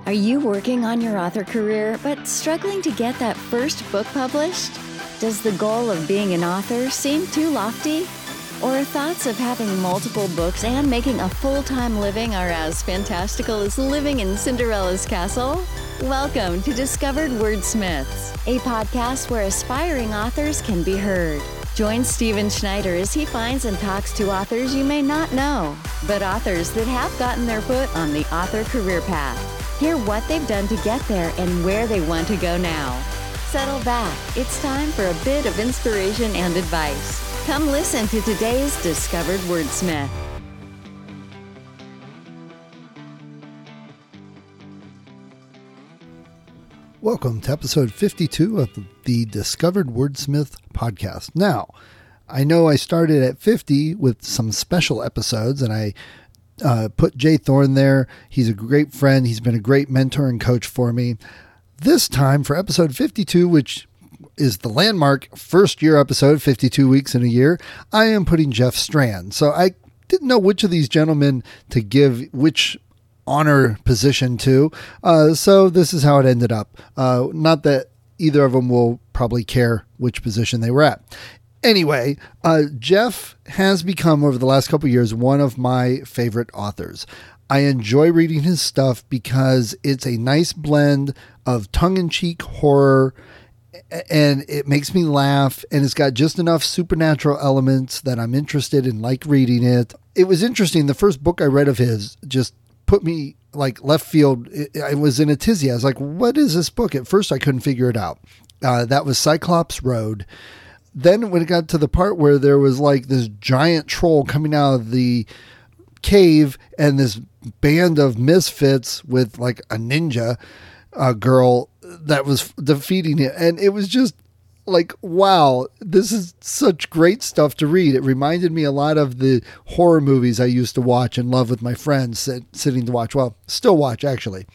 Are you working on your author career but struggling to get that first book published? Does the goal of being an author seem too lofty? Or thoughts of having multiple books and making a full-time living are as fantastical as living in Cinderella's castle? Welcome to Discovered Wordsmiths, a podcast where aspiring authors can be heard. Join Stephen Schneider as he finds and talks to authors you may not know, but authors that have gotten their foot on the author career path. Hear what they've done to get there and where they want to go now. Settle back. It's time for a bit of inspiration and advice. Come listen to today's Discovered Wordsmith. Welcome to episode 52 of the Discovered Wordsmith podcast. Now, I know I started at 50 with some special episodes, and I put Jay Thorne there. He's a great friend. He's been a great mentor and coach for me. This time for episode 52, which is the landmark first year episode, 52 weeks in a year, I am putting Jeff Strand. So I didn't know which of these gentlemen to give which honor position to. So this is how it ended up. Not that either of them will probably care which position they were at. Anyway, Jeff has become, over the last couple of years, one of my favorite authors. I enjoy reading his stuff because it's a nice blend of tongue-in-cheek horror, and it makes me laugh, and it's got just enough supernatural elements that I'm interested in, like reading it. It was interesting. The first book I read of his just put me like left field. I was in a tizzy. I was like, what is this book? At first, I couldn't figure it out. That was Cyclops Road. Then when it got to the part where there was like this giant troll coming out of the cave and this band of misfits with like a ninja girl that was defeating it. And it was just like, wow, this is such great stuff to read. It reminded me a lot of the horror movies I used to watch and love with my friends sitting to watch. Well, still watch actually.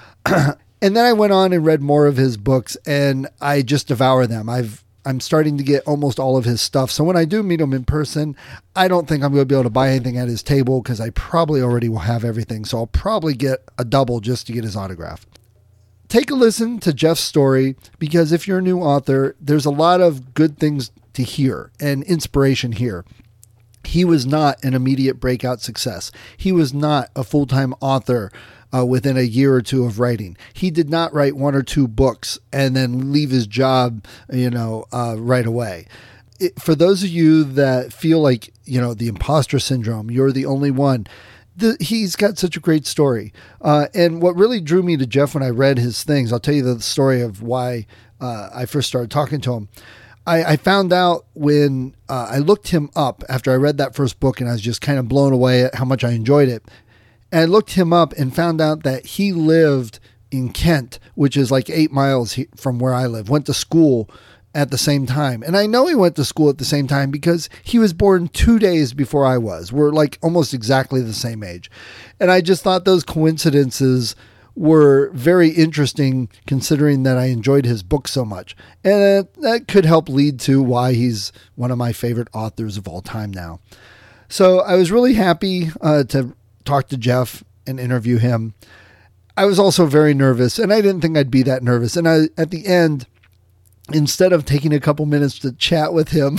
And then I went on and read more of his books and I just devour them. I'm starting to get almost all of his stuff. So when I do meet him in person, I don't think I'm going to be able to buy anything at his table because I probably already will have everything. So I'll probably get a double just to get his autograph. Take a listen to Jeff's story because if you're a new author, there's a lot of good things to hear and inspiration here. He was not an immediate breakout success. He was not a full-time author within a year or two of writing. He did not write one or two books and then leave his job, right away. For those of you that feel like, the imposter syndrome, you're the only one, he's got such a great story. And what really drew me to Jeff when I read his things, I'll tell you the story of why I first started talking to him. I found out when I looked him up after I read that first book and I was just kind of blown away at how much I enjoyed it. And I looked him up and found out that he lived in Kent, which is like 8 miles from where I live, went to school at the same time. And I know he went to school at the same time because he was born 2 days before I was. We're like almost exactly the same age. And I just thought those coincidences were very interesting considering that I enjoyed his book so much. And that could help lead to why he's one of my favorite authors of all time now. So I was really happy to talk to Jeff and interview him. I was also very nervous and I didn't think I'd be that nervous. And at the end, instead of taking a couple minutes to chat with him,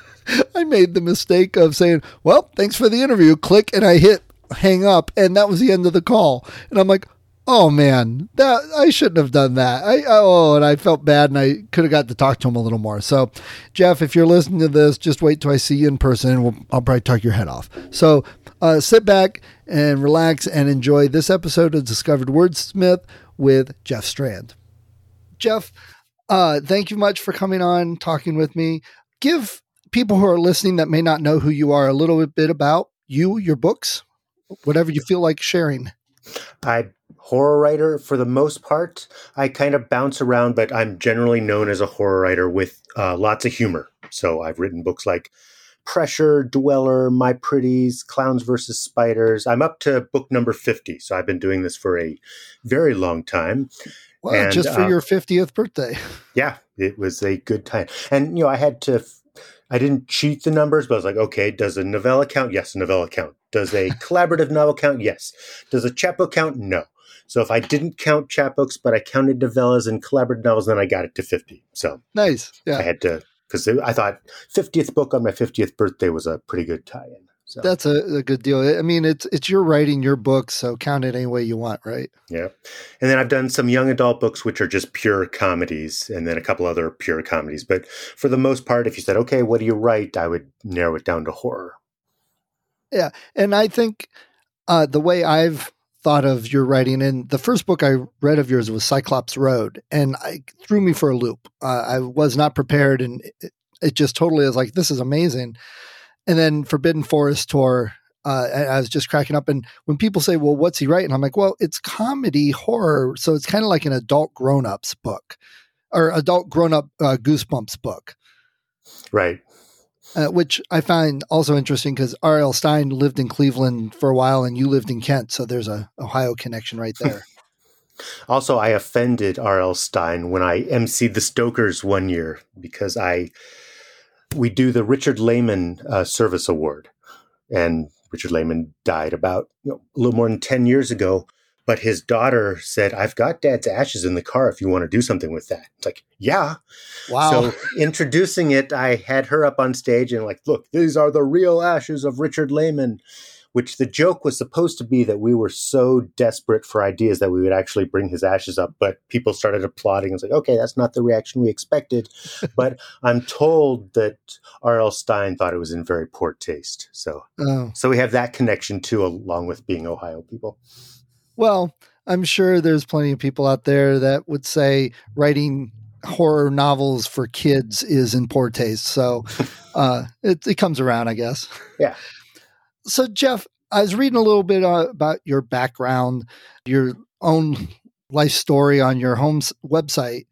I made the mistake of saying, well, thanks for the interview, click, and I hit hang up. And that was the end of the call. And I'm like, oh man, that I shouldn't have done that. And I felt bad and I could have got to talk to him a little more. So Jeff, if you're listening to this, just wait till I see you in person and I'll probably talk your head off. So sit back and relax and enjoy this episode of Discovered Wordsmith with Jeff Strand. Jeff, thank you much for coming on, talking with me. Give people who are listening that may not know who you are a little bit about you, your books, whatever you feel like sharing. I'm horror writer for the most part. I kind of bounce around, but I'm generally known as a horror writer with lots of humor. So I've written books like Pressure, Dweller, My Pretties, Clowns vs. Spiders. I'm up to book number 50. So I've been doing this for a very long time. Well, and, just for your 50th birthday. Yeah, it was a good time. And, I didn't cheat the numbers, but I was like, okay, does a novella count? Yes, a novella count. Does a collaborative novel count? Yes. Does a chapbook count? No. So if I didn't count chapbooks, but I counted novellas and collaborative novels, then I got it to 50. So Nice. Yeah. I had to, because I thought 50th book on my 50th birthday was a pretty good tie-in. So That's a good deal. I mean, it's your writing, your book, so count it any way you want, right? yeah. And then I've done some young adult books, which are just pure comedies, and then a couple other pure comedies. But for the most part, if you said, okay, what do you write? I would narrow it down to horror. Yeah. And I think the way I've thought of your writing, and the first book I read of yours was Cyclops Road, and it threw me for a loop. I was not prepared, and it just totally is like, this is amazing. And then Forbidden Forest Tour, I was just cracking up. And when people say, well, what's he writing? I'm like, well, it's comedy horror. So it's kind of like an adult grown-ups book or adult grown-up Goosebumps book. Right. Which I find also interesting because R.L. Stine lived in Cleveland for a while and you lived in Kent. So there's a Ohio connection right there. Also, I offended R.L. Stine when I emceed the Stokers one year because we do the Richard Lehman Service Award, and Richard Lehman died about a little more than 10 years ago. But his daughter said, "I've got Dad's ashes in the car if you want to do something with that." It's like, yeah. Wow. So introducing it, I had her up on stage and like, look, these are the real ashes of Richard Lehman, which the joke was supposed to be that we were so desperate for ideas that we would actually bring his ashes up. But people started applauding. It's like, okay, that's not the reaction we expected. But I'm told that R.L. Stine thought it was in very poor taste. So we have that connection too, along with being Ohio people. Well, I'm sure there's plenty of people out there that would say writing horror novels for kids is in poor taste. So it comes around, I guess. Yeah. So, Jeff, I was reading a little bit about your background, your own life story on your home website.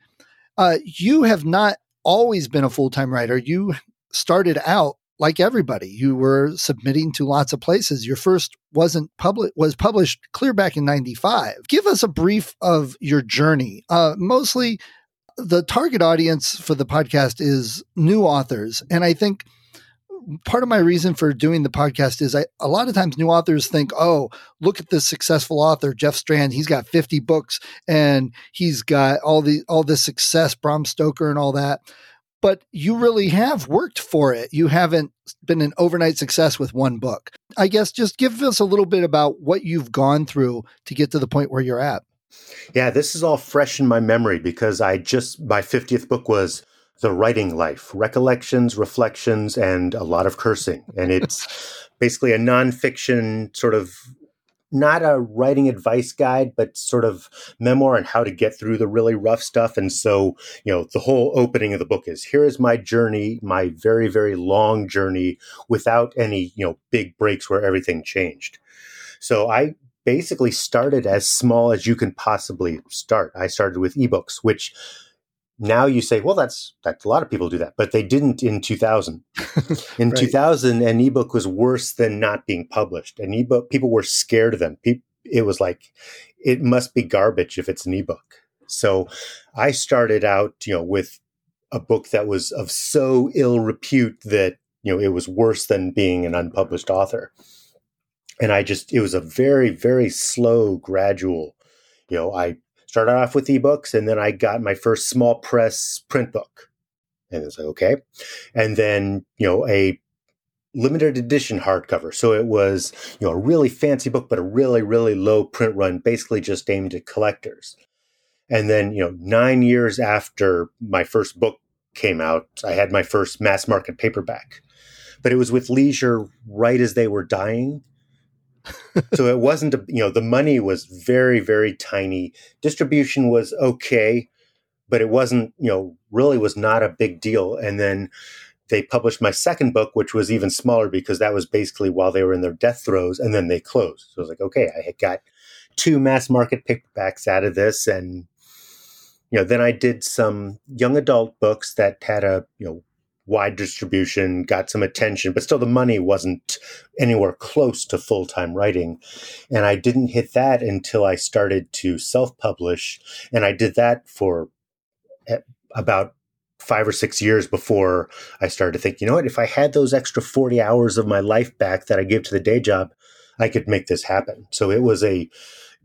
You have not always been a full-time writer. You started out like everybody. You were submitting to lots of places. Your first was published clear back in 95. Give us a brief of your journey. Mostly the target audience for the podcast is new authors. And I think part of my reason for doing the podcast is a lot of times new authors think, oh, look at this successful author, Jeff Strand. He's got 50 books and he's got all this success, Bram Stoker and all that. But you really have worked for it. You haven't been an overnight success with one book. I guess just give us a little bit about what you've gone through to get to the point where you're at. Yeah, this is all fresh in my memory because my 50th book was The Writing Life, Recollections, Reflections, and a lot of cursing. And it's basically a nonfiction sort of, not a writing advice guide, but sort of memoir on how to get through the really rough stuff. And so, the whole opening of the book is, here is my journey, my very, very long journey without any, big breaks where everything changed. So I basically started as small as you can possibly start. I started with ebooks, which now you say, well, that's a lot of people do that, but they didn't in 2000. In 2000, an ebook was worse than not being published. An ebook, people were scared of them. It was like, it must be garbage if it's an ebook. So I started out, with a book that was of so ill repute that, it was worse than being an unpublished author. And it was a very, very slow, gradual, I started off with ebooks, and then I got my first small press print book. And it's like, okay. And then, a limited edition hardcover. So it was, a really fancy book, but a really, really low print run, basically just aimed at collectors. And then, 9 years after my first book came out, I had my first mass market paperback. But it was with Leisure right as they were dying. So it wasn't, the money was very, very tiny. Distribution was okay, but it wasn't, really was not a big deal. And then they published my second book, which was even smaller because that was basically while they were in their death throes, and then they closed. So I was like, okay, I had got 2 mass market paperbacks out of this. And, then I did some young adult books that had a, wide distribution, got some attention, but still the money wasn't anywhere close to full-time writing. And I didn't hit that until I started to self-publish. And I did that for about 5 or 6 years before I started to think, if I had those extra 40 hours of my life back that I give to the day job, I could make this happen. So it was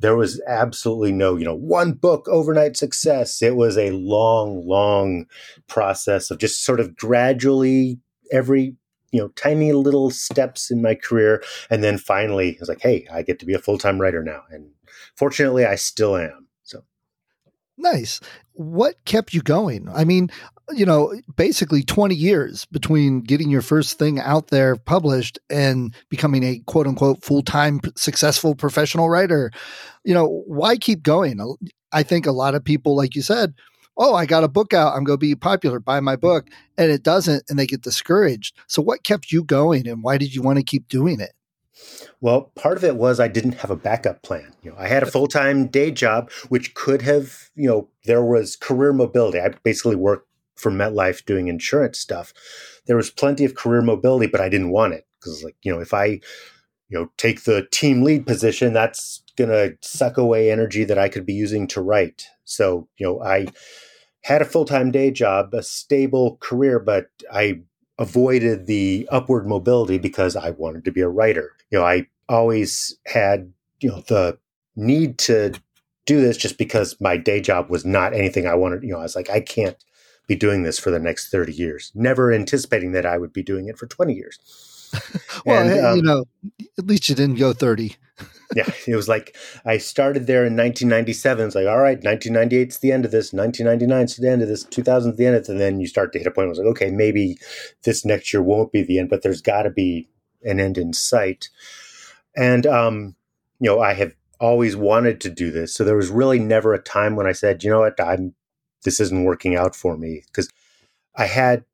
there was absolutely no, one book overnight success. It was a long, long process of just sort of gradually every, tiny little steps in my career. And then finally I was like, hey, I get to be a full-time writer now. And fortunately I still am. So nice. What kept you going? I mean, basically 20 years between getting your first thing out there published and becoming a quote unquote full-time successful professional writer. Why keep going? I think a lot of people, like you said, oh, I got a book out, I'm going to be popular, buy my book, and it doesn't, and they get discouraged. So what kept you going, and why did you want to keep doing it? Well, part of it was I didn't have a backup plan. I had a full-time day job, which could have, there was career mobility. I basically worked for MetLife doing insurance stuff. There was plenty of career mobility, but I didn't want it because, if I, take the team lead position, that's going to suck away energy that I could be using to write. So, I had a full-time day job, a stable career, but I avoided the upward mobility because I wanted to be a writer. I always had, the need to do this just because my day job was not anything I wanted. I was like, I can't be doing this for the next 30 years, never anticipating that I would be doing it for 20 years. Well, and, at least you didn't go 30. Yeah, it was like I started there in 1997. It's like, all right, 1998 is the end of this, 1999 is the end of this, 2000 is the end of it. And then you start to hit a point where it's like, okay, maybe this next year won't be the end, but there's got to be an end in sight. And, I have always wanted to do this. So there was really never a time when I said, you know what, this isn't working out for me. Because I had,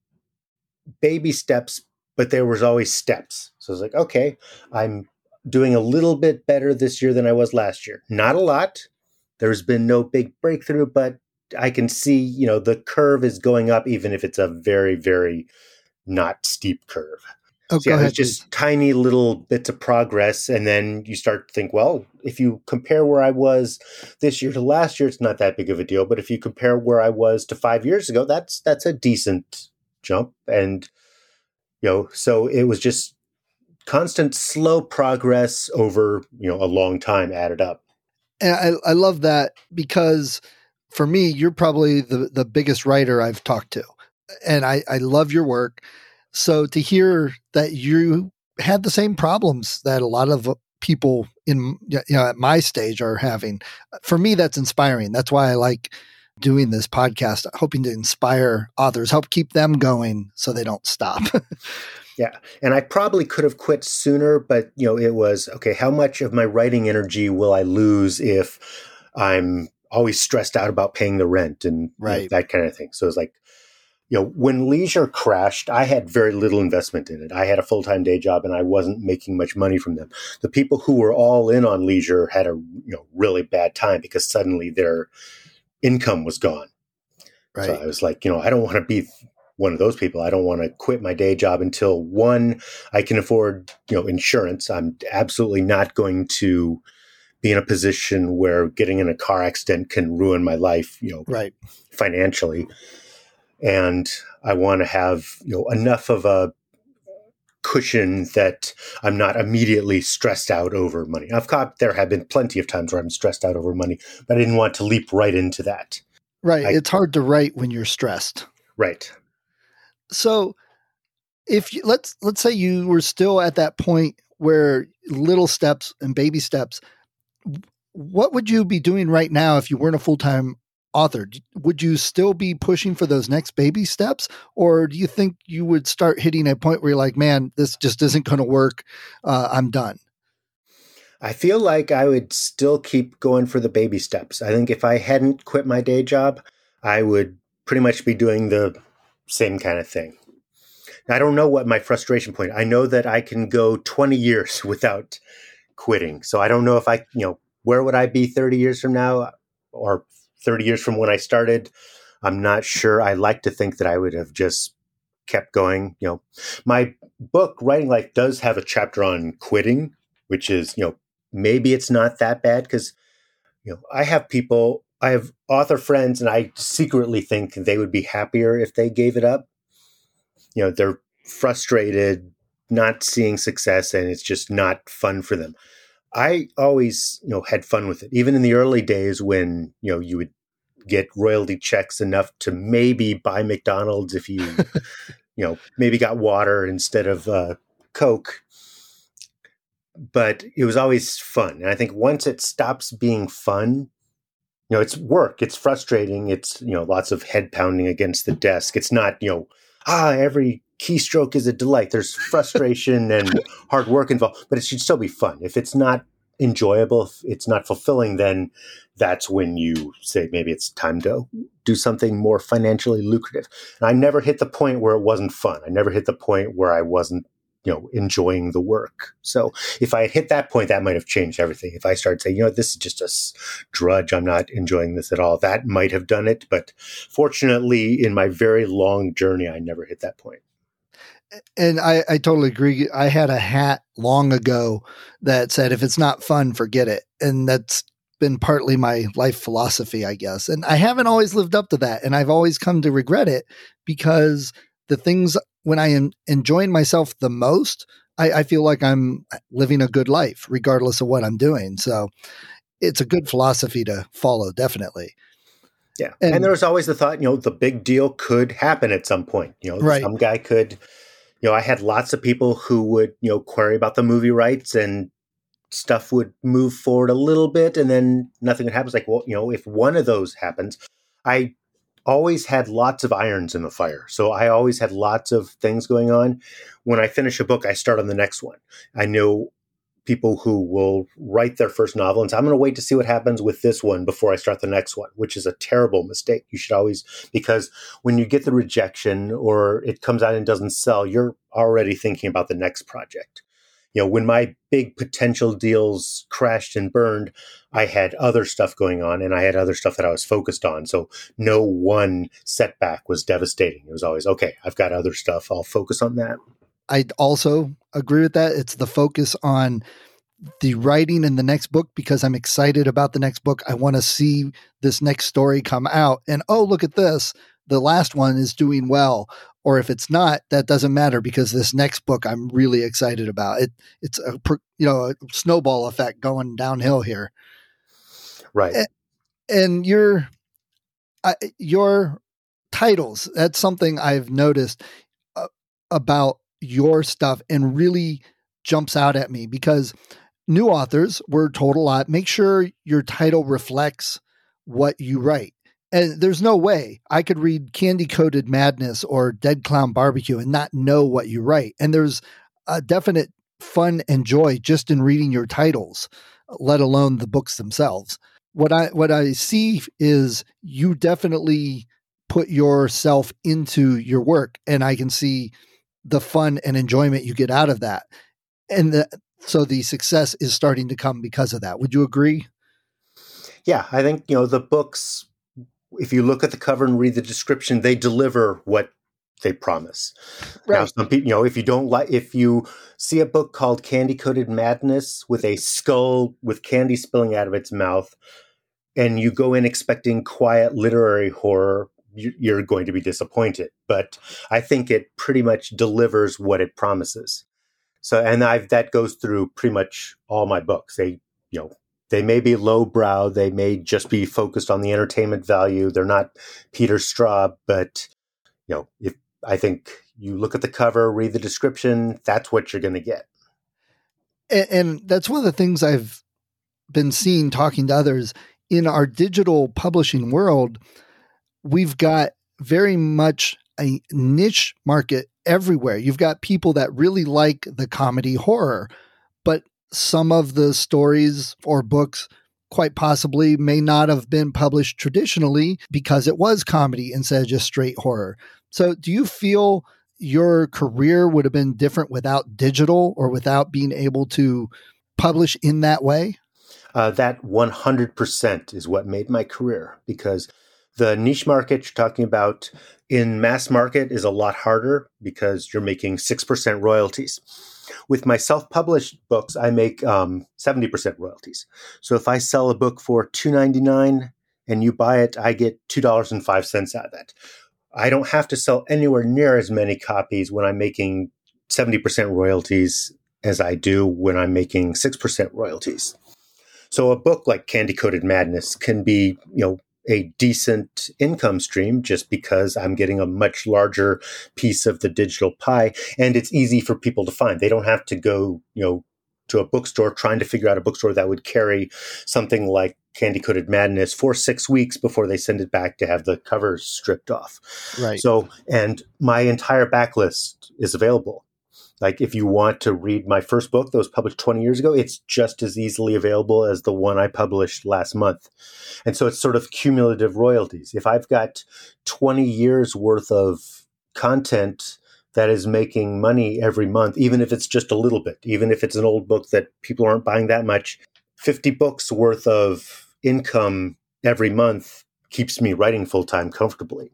baby steps, but there was always steps. So I was like, okay, I'm doing a little bit better this year than I was last year. Not a lot. There's been no big breakthrough, but I can see, the curve is going up, even if it's a very, very not steep curve. Oh, so, it's just tiny little bits of progress. And then you start to think, well, if you compare where I was this year to last year, it's not that big of a deal. But if you compare where I was to 5 years ago, that's a decent jump. And, so it was just constant slow progress over, a long time added up. And I love that because for me, you're probably the biggest writer I've talked to. And I love your work. So to hear that you had the same problems that a lot of people in, at my stage are having, for me, that's inspiring. That's why I like doing this podcast, hoping to inspire authors, help keep them going so they don't stop. Yeah. And I probably could have quit sooner, but, it was, okay, how much of my writing energy will I lose if I'm always stressed out about paying the rent and right. That kind of thing. So it's like, when Leisure crashed, I had very little investment in it. I had a full-time day job and I wasn't making much money from them. The people who were all in on Leisure had a really bad time because suddenly their income was gone. Right. So I was like, I don't want to be one of those people. I don't want to quit my day job until one, I can afford, insurance. I'm absolutely not going to be in a position where getting in a car accident can ruin my life, right. financially. And I want to have, enough of a cushion that I'm not immediately stressed out over money. There have been plenty of times where I'm stressed out over money, but I didn't want to leap right into that. Right. It's hard to write when you're stressed. Right. So if you, let's say you were still at that point where little steps and baby steps, what would you be doing right now if you weren't a full-time author? Would you still be pushing for those next baby steps? Or do you think you would start hitting a point where you're like, man, this just isn't going to work. I'm done. I feel like I would still keep going for the baby steps. I think if I hadn't quit my day job, I would pretty much be doing the same kind of thing. I don't know what my frustration point. I know that I can go 20 years without quitting. So I don't know if I, where would I be 30 years from now or 30 years from when I started? I'm not sure. I like to think that I would have just kept going. My book, Writing Life, does have a chapter on quitting, which is, maybe it's not that bad because, I have author friends and I secretly think they would be happier if they gave it up. They're frustrated, not seeing success, and it's just not fun for them. I always, had fun with it. Even in the early days when, you would get royalty checks enough to maybe buy McDonald's if you, maybe got water instead of Coke. But it was always fun. And I think once it stops being fun, it's work. It's frustrating. It's, lots of head pounding against the desk. It's not, every keystroke is a delight. There's frustration and hard work involved, but it should still be fun. If it's not enjoyable, if it's not fulfilling, then that's when you say maybe it's time to do something more financially lucrative. And I never hit the point where it wasn't fun. I never hit the point where I wasn't, enjoying the work. So if I had hit that point, that might have changed everything. If I started saying, this is just a drudge, I'm not enjoying this at all, that might have done it. But fortunately, in my very long journey, I never hit that point. And I totally agree. I had a hat long ago that said, if it's not fun, forget it. And that's been partly my life philosophy, I guess. And I haven't always lived up to that. And I've always come to regret it because the things when I am enjoying myself the most, I feel like I'm living a good life, regardless of what I'm doing. So it's a good philosophy to follow, definitely. Yeah. And there was always the thought, the big deal could happen at some point. Right. Some guy could, I had lots of people who would, query about the movie rights and stuff would move forward a little bit and then nothing would happen. It's like, well, if one of those happens, I always had lots of irons in the fire. So I always had lots of things going on. When I finish a book, I start on the next one. I know people who will write their first novel and say, I'm going to wait to see what happens with this one before I start the next one, which is a terrible mistake. You should always, because when you get the rejection or it comes out and doesn't sell, you're already thinking about the next project. When my big potential deals crashed and burned, I had other stuff going on and I had other stuff that I was focused on. So no one setback was devastating. It was always, okay, I've got other stuff. I'll focus on that. I also agree with that. It's the focus on the writing in the next book because I'm excited about the next book. I want to see this next story come out and, oh, look at this. The last one is doing well. Or if it's not, that doesn't matter because this next book I'm really excited about. It's a snowball effect going downhill here. Right. And your titles, that's something I've noticed about your stuff and really jumps out at me because new authors, we're told a lot, make sure your title reflects what you write. And there's no way I could read Candy Coated Madness or Dead Clown Barbecue and not know what you write. And there's a definite fun and joy just in reading your titles, let alone the books themselves. What I see is you definitely put yourself into your work, and I can see the fun and enjoyment you get out of that. And so the success is starting to come because of that. Would you agree? Yeah, I think, the books, if you look at the cover and read the description, they deliver what they promise. Right. Now, some people, if you see a book called Candy Coated Madness with a skull with candy spilling out of its mouth, and you go in expecting quiet literary horror, you're going to be disappointed. But I think it pretty much delivers what it promises. So, and that goes through pretty much all my books. They may be lowbrow. They may just be focused on the entertainment value. They're not Peter Straub, but if I think you look at the cover, read the description, that's what you're going to get. And that's one of the things I've been seeing talking to others in our digital publishing world. We've got very much a niche market everywhere. You've got people that really like the comedy horror, but some of the stories or books quite possibly may not have been published traditionally because it was comedy instead of just straight horror. So do you feel your career would have been different without digital or without being able to publish in that way? That 100% is what made my career, because the niche market you're talking about in mass market is a lot harder because you're making 6% royalties. With my self-published books, I make 70% royalties. So if I sell a book for $2.99 and you buy it, I get $2.05 out of that. I don't have to sell anywhere near as many copies when I'm making 70% royalties as I do when I'm making 6% royalties. So a book like Candy Coated Madness can be, a decent income stream just because I'm getting a much larger piece of the digital pie, and it's easy for people to find. They don't have to go, to a bookstore trying to figure out a bookstore that would carry something like Candy Coated Madness for 6 weeks before they send it back to have the covers stripped off. Right. So, and my entire backlist is available. Like if you want to read my first book that was published 20 years ago, it's just as easily available as the one I published last month. And so it's sort of cumulative royalties. If I've got 20 years worth of content that is making money every month, even if it's just a little bit, even if it's an old book that people aren't buying that much, 50 books worth of income every month keeps me writing full-time comfortably.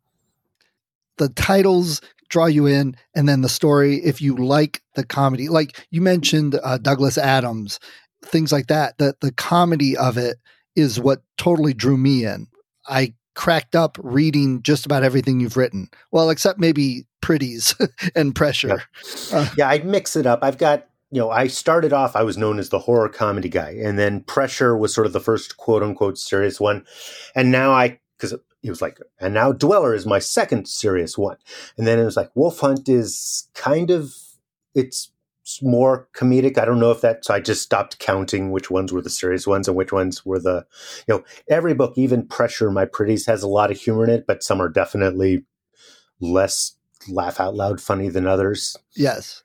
The titles draw you in, and then the story, if you like the comedy, like you mentioned Douglas Adams, things like that, the comedy of it is what totally drew me in. I cracked up reading just about everything you've written. Well, except maybe Pretties and Pressure. Yeah, I mix it up. I've got, I started off, I was known as the horror comedy guy, and then Pressure was sort of the first quote unquote serious one. And now because it was like, and now Dweller is my second serious one. And then it was like, Wolf Hunt is it's more comedic. I don't know if so I just stopped counting which ones were the serious ones and which ones were the, every book, even Pressure, My Pretties, has a lot of humor in it, but some are definitely less laugh out loud funny than others. Yes.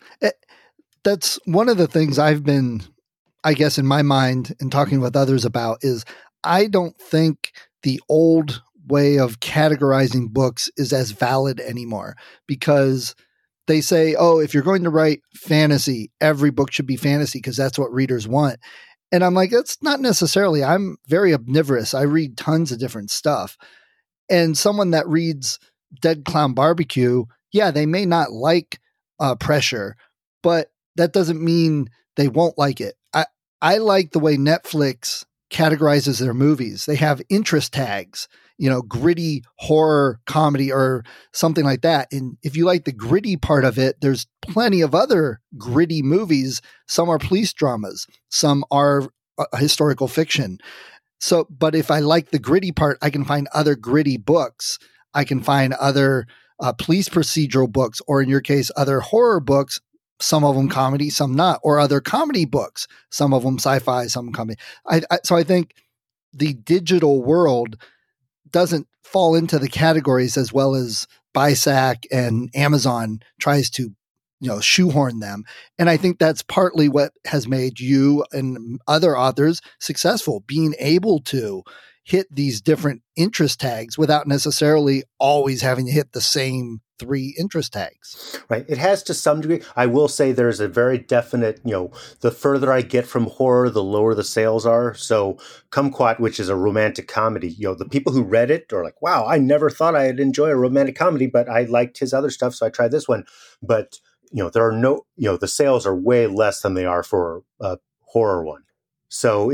That's one of the things I've been, I guess, in my mind and talking with others about is I don't think the old way of categorizing books is as valid anymore, because they say, oh, if you're going to write fantasy, every book should be fantasy because that's what readers want. And I'm like, that's not necessarily. I'm very omnivorous. I read tons of different stuff. And someone that reads Dead Clown Barbecue, yeah, they may not like Pressure, but that doesn't mean they won't like it. I like the way Netflix categorizes their movies. They have interest tags, gritty horror comedy or something like that. And if you like the gritty part of it, there's plenty of other gritty movies. Some are police dramas, some are historical fiction. So, but if I like the gritty part, I can find other gritty books. I can find other police procedural books, or in your case, other horror books. Some of them comedy, some not, or other comedy books. Some of them sci-fi, some comedy. So I think the digital world doesn't fall into the categories as well as BISAC and Amazon tries to, shoehorn them. And I think that's partly what has made you and other authors successful, being able to hit these different interest tags without necessarily always having to hit the same 3 interest tags. Right. It has to some degree. I will say there's a very definite, the further I get from horror, the lower the sales are. So Kumquat, which is a romantic comedy, the people who read it are like, wow, I never thought I'd enjoy a romantic comedy, but I liked his other stuff. So I tried this one. But, there are no, the sales are way less than they are for a horror one. So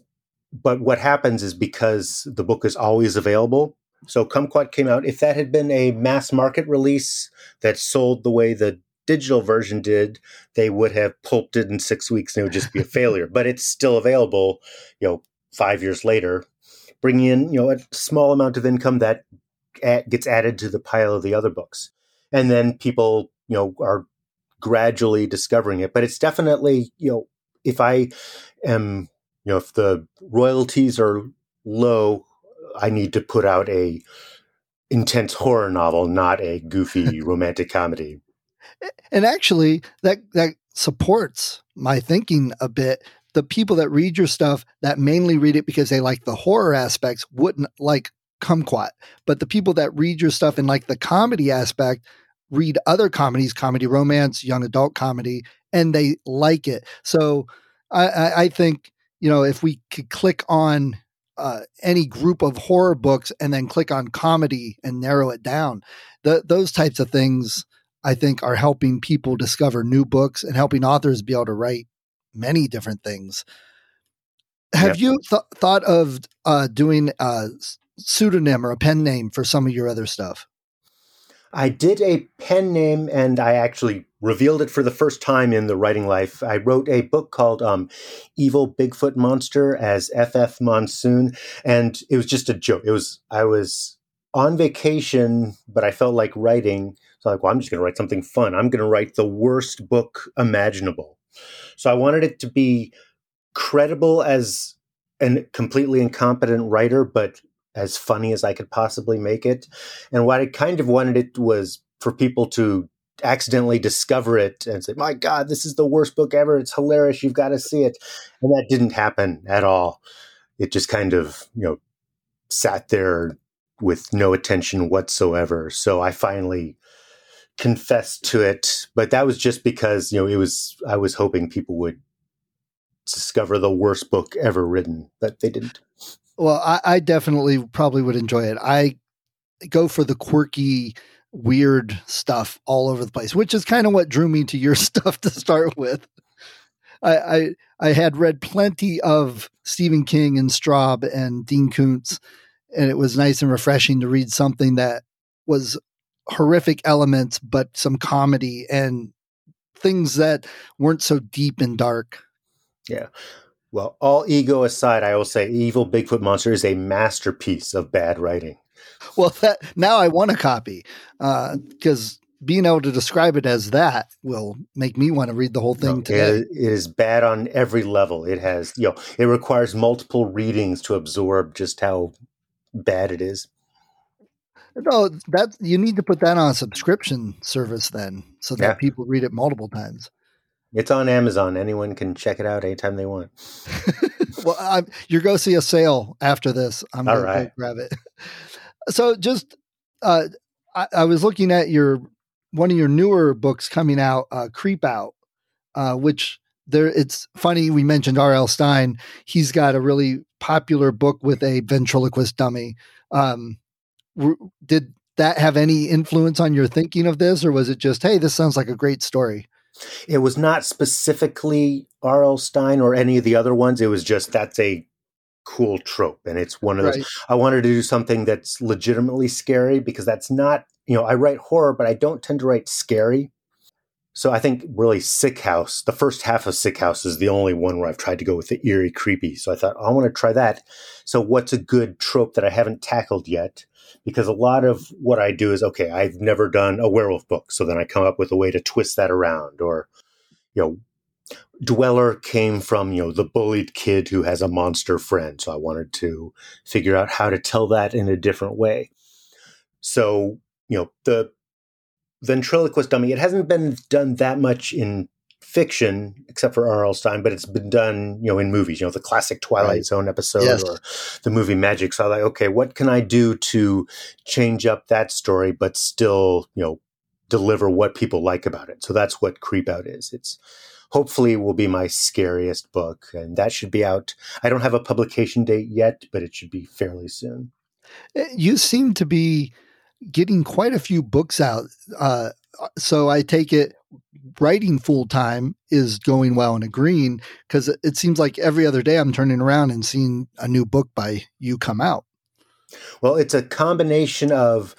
but what happens is because the book is always available. So Kumquat came out. If that had been a mass market release that sold the way the digital version did, they would have pulped it in 6 weeks and it would just be a failure. But it's still available, 5 years later, bringing in, a small amount of income that gets added to the pile of the other books. And then people, are gradually discovering it. But it's definitely, if I am, if the royalties are low, I need to put out a intense horror novel, not a goofy romantic comedy. And actually, that supports my thinking a bit. The people that read your stuff that mainly read it because they like the horror aspects wouldn't like Kumquat. But the people that read your stuff and like the comedy aspect read other comedies, comedy romance, young adult comedy, and they like it. So I think, if we could click on any group of horror books and then click on comedy and narrow it down, those types of things, I think, are helping people discover new books and helping authors be able to write many different things. Have you thought of doing a pseudonym or a pen name for some of your other stuff? I did a pen name, and I actually revealed it for the first time in the writing life. I wrote a book called Evil Bigfoot Monster as FF Monsoon, and it was just a joke. I was on vacation, but I felt like writing. So I'm like, well, I'm just going to write something fun. I'm going to write the worst book imaginable. So I wanted it to be credible as a completely incompetent writer, but as funny as I could possibly make it. And what I kind of wanted it was for people to accidentally discover it and say, my God, this is the worst book ever. It's hilarious. You've got to see it. And that didn't happen at all. It just kind of, sat there with no attention whatsoever. So I finally confessed to it, but that was just because, I was hoping people would discover the worst book ever written, but they didn't. Well, I definitely probably would enjoy it. I go for the quirky, weird stuff all over the place, which is kind of what drew me to your stuff to start with. I had read plenty of Stephen King and Straub and Dean Koontz, and it was nice and refreshing to read something that was horrific elements, but some comedy and things that weren't so deep and dark. Yeah. Well, all ego aside, I will say Evil Bigfoot Monster is a masterpiece of bad writing. Well, now I want a copy because being able to describe it as that will make me want to read the whole thing today. It is bad on every level. It has, it requires multiple readings to absorb just how bad it is. No, that you need to put that on a subscription service then, so that people read it multiple times. It's on Amazon. Anyone can check it out anytime they want. Well, you're going to see a sale after this. I'm going to go grab it. So just, I was looking at one of your newer books coming out, Creep Out, which it's funny. We mentioned R.L. Stine. He's got a really popular book with a ventriloquist dummy. Did that have any influence on your thinking of this, or was it just, hey, this sounds like a great story? It was not specifically R.L. Stine or any of the other ones. It was just, that's a cool trope. And it's one of those, I wanted to do something that's legitimately scary because that's not, I write horror, but I don't tend to write scary. So I think really Sick House, the first half of Sick House is the only one where I've tried to go with the eerie, creepy. So I thought, I want to try that. So what's a good trope that I haven't tackled yet? Because a lot of what I do is, okay, I've never done a werewolf book. So then I come up with a way to twist that around. Or, Dweller came from, the bullied kid who has a monster friend. So I wanted to figure out how to tell that in a different way. So, the ventriloquist dummy, it hasn't been done that much in fiction, except for R.L. Stine, but it's been done, in movies, the classic Twilight Zone episode or the movie Magic. So I was like, okay, what can I do to change up that story, but still, deliver what people like about it? So that's what Creep Out is. It's hopefully will be my scariest book, and that should be out. I don't have a publication date yet, but it should be fairly soon. You seem to be getting quite a few books out. So I take it writing full time is going well and agreeing, because it seems like every other day I'm turning around and seeing a new book by you come out. Well, it's a combination of,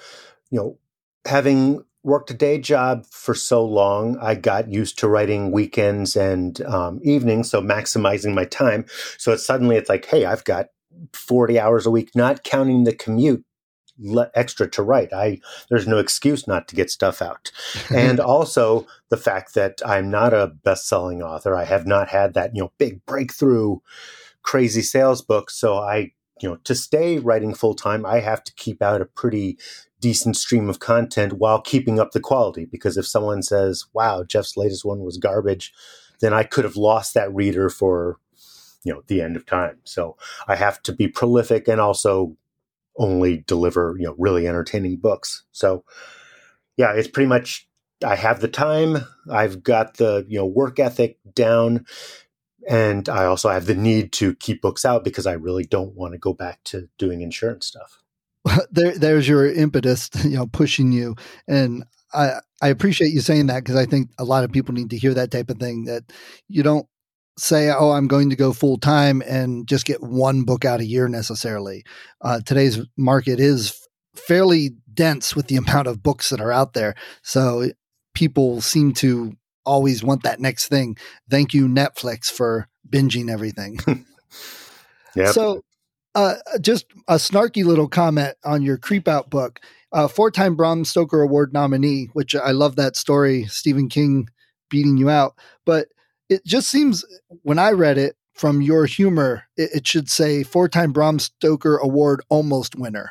having worked a day job for so long, I got used to writing weekends and evenings, so maximizing my time. So it's like, hey, I've got 40 hours a week, not counting the commute extra to write. There's no excuse not to get stuff out. And also the fact that I'm not a best-selling author. I have not had that, big breakthrough, crazy sales book. So to stay writing full-time, I have to keep out a pretty decent stream of content while keeping up the quality. Because if someone says, wow, Jeff's latest one was garbage, then I could have lost that reader for, the end of time. So I have to be prolific and also only deliver, really entertaining books. So yeah, it's pretty much, I have the time, I've got the, work ethic down, and I also have the need to keep books out because I really don't want to go back to doing insurance stuff. There's your impetus, pushing you. And I appreciate you saying that, because I think a lot of people need to hear that type of thing, that you don't say, oh, I'm going to go full time and just get one book out a year necessarily. Today's market is fairly dense with the amount of books that are out there. So people seem to always want that next thing. Thank you, Netflix, for binging everything. Yep. So just a snarky little comment on your Creep Out book. 4-time Bram Stoker Award nominee, which I love that story, Stephen King beating you out. But it just seems, when I read it, from your humor, it should say 4-time Bram Stoker Award almost winner.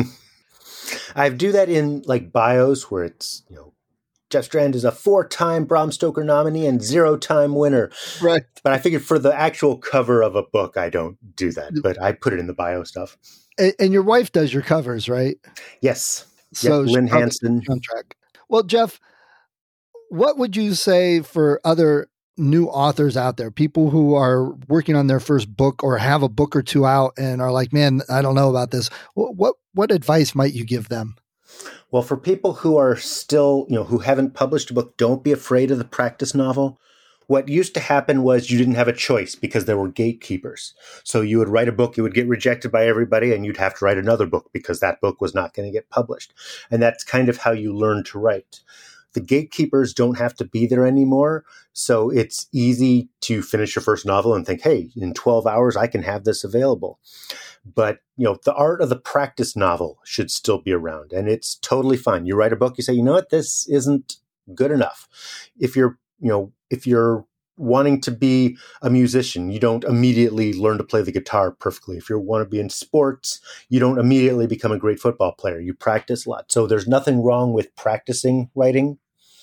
I do that in like bios where it's, Jeff Strand is a 4-time Bram Stoker nominee and 0-time winner. Right. But I figured for the actual cover of a book, I don't do that, but I put it in the bio stuff. And your wife does your covers, right? Yes. So Lynn Hanson. On track. Well, Jeff, what would you say for other new authors out there, people who are working on their first book or have a book or two out and are like, man, I don't know about this. What advice might you give them? Well, for people who are still, who haven't published a book, don't be afraid of the practice novel. What used to happen was you didn't have a choice because there were gatekeepers. So you would write a book, it would get rejected by everybody, and you'd have to write another book because that book was not going to get published. And that's kind of how you learn to write. The gatekeepers don't have to be there anymore. So it's easy to finish your first novel and think, hey, in 12 hours, I can have this available. But, the art of the practice novel should still be around, and it's totally fine. You write a book, you say, you know what, this isn't good enough. If you're wanting to be a musician, you don't immediately learn to play the guitar perfectly. If you want to be in sports, you don't immediately become a great football player. You practice a lot. So there's nothing wrong with practicing writing.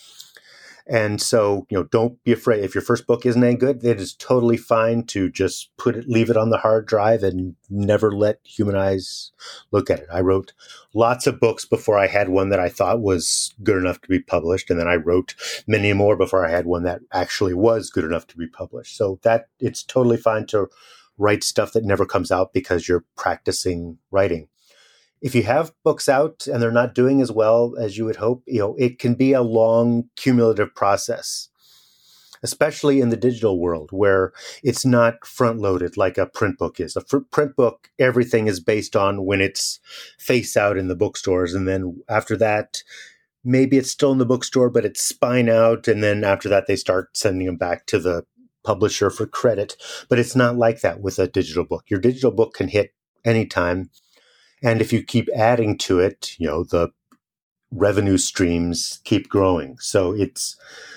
And so, don't be afraid. If your first book isn't any good, it is totally fine to just leave it on the hard drive and never let human eyes look at it. I wrote lots of books before I had one that I thought was good enough to be published. And then I wrote many more before I had one that actually was good enough to be published. So that it's totally fine to write stuff that never comes out because you're practicing writing. If you have books out and they're not doing as well as you would hope, it can be a long cumulative process, especially in the digital world where it's not front loaded like a print book is. A print book, everything is based on when it's face out in the bookstores. And then after that, maybe it's still in the bookstore, but it's spine out. And then after that, they start sending them back to the publisher for credit. But it's not like that with a digital book. Your digital book can hit anytime. And if you keep adding to it, the revenue streams keep growing. So it's,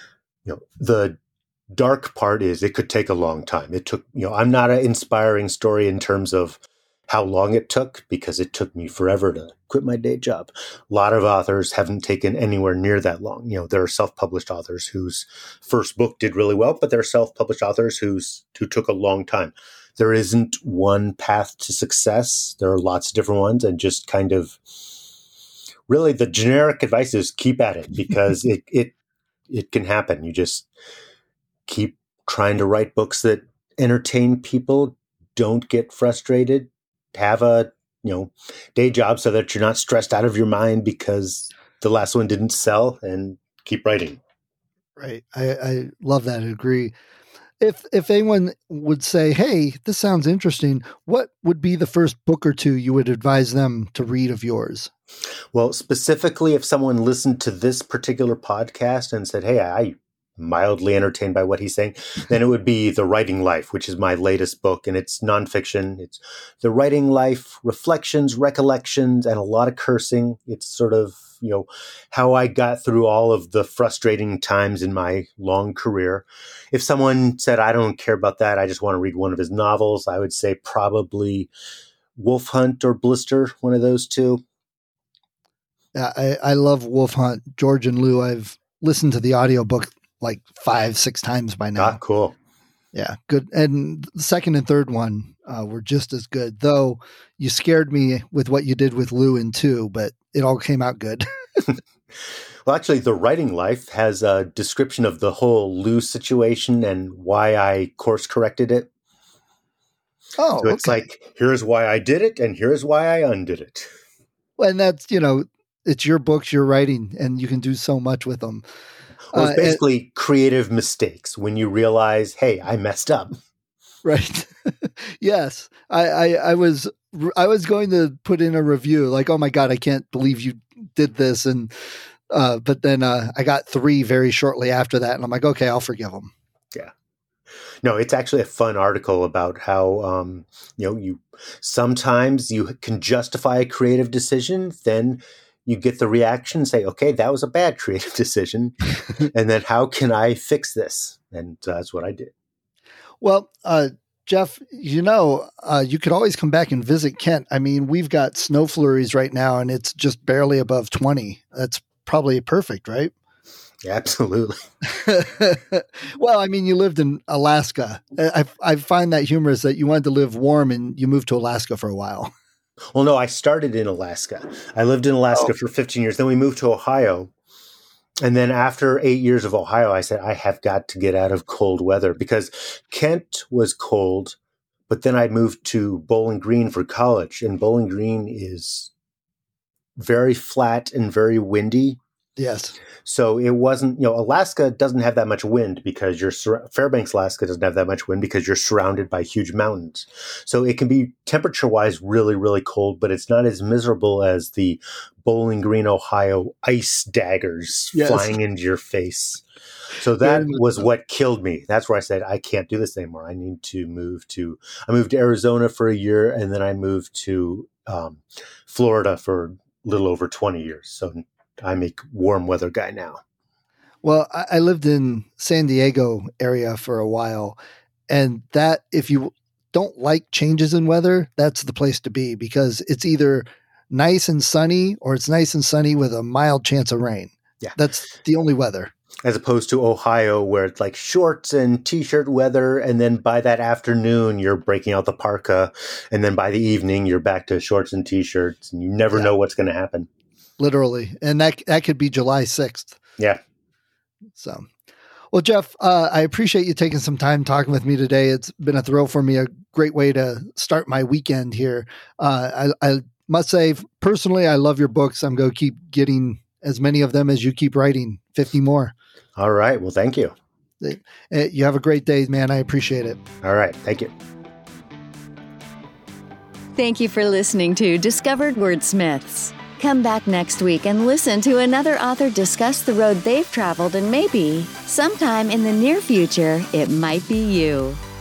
the dark part is it could take a long time. It took, I'm not an inspiring story in terms of how long it took because it took me forever to quit my day job. A lot of authors haven't taken anywhere near that long. There are self-published authors whose first book did really well, but there are self-published authors who took a long time. There isn't one path to success. There are lots of different ones, and just kind of really the generic advice is keep at it because it can happen. You just keep trying to write books that entertain people. Don't get frustrated. Have a day job so that you're not stressed out of your mind because the last one didn't sell, and keep writing. Right. I love that. I agree. If anyone would say, hey, this sounds interesting, what would be the first book or two you would advise them to read of yours? Well, specifically, if someone listened to this particular podcast and said, hey, I mildly entertained by what he's saying, then it would be The Writing Life, which is my latest book, and it's nonfiction. It's The Writing Life, reflections, recollections, and a lot of cursing. It's sort of, how I got through all of the frustrating times in my long career. If someone said, I don't care about that, I just want to read one of his novels, I would say probably Wolf Hunt or Blister, one of those two. I love Wolf Hunt, George and Lou. I've listened to the audiobook like 5-6 times by now. Ah, cool. Yeah, good. And the second and third one were just as good, though you scared me with what you did with Lou in 2, but it all came out good. Well, actually, The Writing Life has a description of the whole Lou situation and why I course corrected it. Oh, so it's like, here's why I did it, and here's why I undid it. And that's, it's your books you're writing, and you can do so much with them. Well, it's basically creative mistakes when you realize, hey, I messed up. Right. Yes, I was going to put in a review like, oh my God, I can't believe you did this. And, but then I got 3 very shortly after that. And I'm like, okay, I'll forgive them. Yeah. No, it's actually a fun article about how, you sometimes you can justify a creative decision, then you get the reaction, say, okay, that was a bad creative decision. And then how can I fix this? And that's what I did. Well, Jeff, you could always come back and visit Kent. I mean, we've got snow flurries right now and it's just barely above 20. That's probably perfect, right? Yeah, absolutely. Well, I mean, you lived in Alaska. I find that humorous that you wanted to live warm and you moved to Alaska for a while. Well, no, I started in Alaska. I lived in Alaska for 15 years. Then we moved to Ohio. And then after 8 years of Ohio, I said, I have got to get out of cold weather because Kent was cold. But then I moved to Bowling Green for college. And Bowling Green is very flat and very windy. Yes. So it wasn't, Alaska doesn't have that much wind because Fairbanks, Alaska doesn't have that much wind because you're surrounded by huge mountains. So it can be temperature wise really, really cold, but it's not as miserable as the Bowling Green, Ohio ice daggers flying into your face. So that was what killed me. That's where I said, I can't do this anymore. I need to I moved to Arizona for a year and then I moved to Florida for a little over 20 years. So I'm a warm weather guy now. Well, I lived in San Diego area for a while, and that if you don't like changes in weather, that's the place to be because it's either nice and sunny or it's nice and sunny with a mild chance of rain. Yeah. That's the only weather. As opposed to Ohio where it's like shorts and t-shirt weather. And then by that afternoon, you're breaking out the parka. And then by the evening, you're back to shorts and t-shirts and you never know what's going to happen. Literally. And that could be July 6th. Yeah. So, well, Jeff, I appreciate you taking some time talking with me today. It's been a thrill for me, a great way to start my weekend here. I must say, personally, I love your books. I'm going to keep getting as many of them as you keep writing, 50 more. All right. Well, thank you. You have a great day, man. I appreciate it. All right. Thank you. Thank you for listening to Discovered Wordsmiths. Come back next week and listen to another author discuss the road they've traveled, and maybe, sometime in the near future, it might be you.